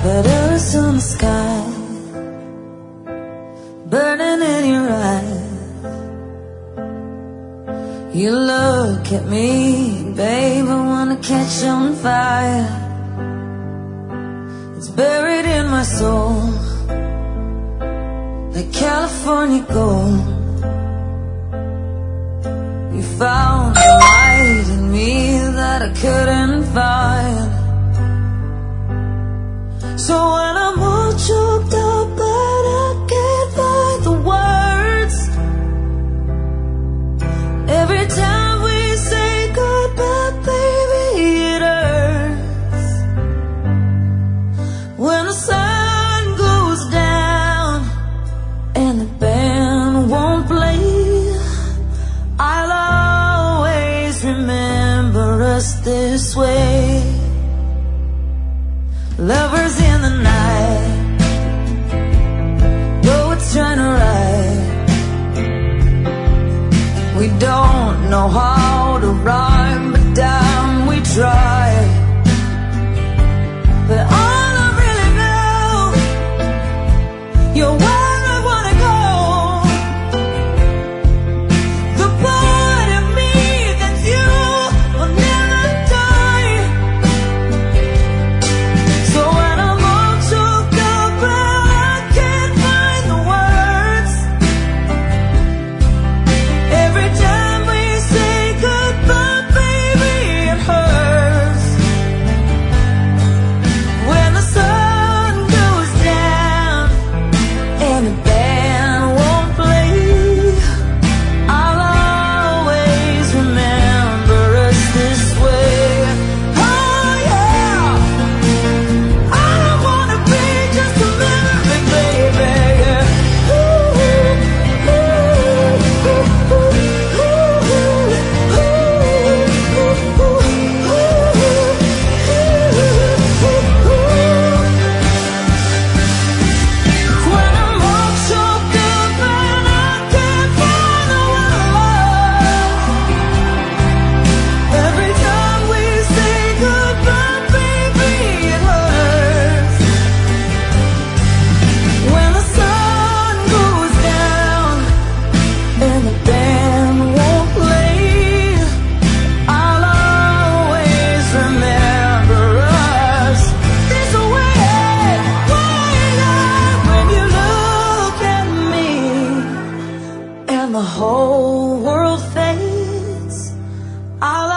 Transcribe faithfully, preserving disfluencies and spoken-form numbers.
Petals on the sky, burning in your eyes. You look at me, babe, I wanna catch on fire. It's buried in my soul, like California gold. You found the light in me that I couldn't find. So when I'm all choked up but I can't find the words, every time we say goodbye, baby, it hurts. When the sun goes down and the band won't play, I'll always remember us this way. Lovers in the night, poets trying to write. We don't know how to rhyme, but damn, we try. But all I really know, you're where I wanna go. The part of me that's you will never die. So when I'm all choked up but I can't find the words, every time we say goodbye, baby, it hurts. When the sun goes down and the band won't play, I'll always remember us this way. Oh yeah, I don't wanna be just a memory, baby. Yeah. Ooh, ooh, ooh, ooh, ooh, When I'm all choked up and I can't find the word, every time we say goodbye, baby, it hurts. When the sun goes down and the band won't play, I'll always remember us this way. When you look at me and the whole world fades, I'll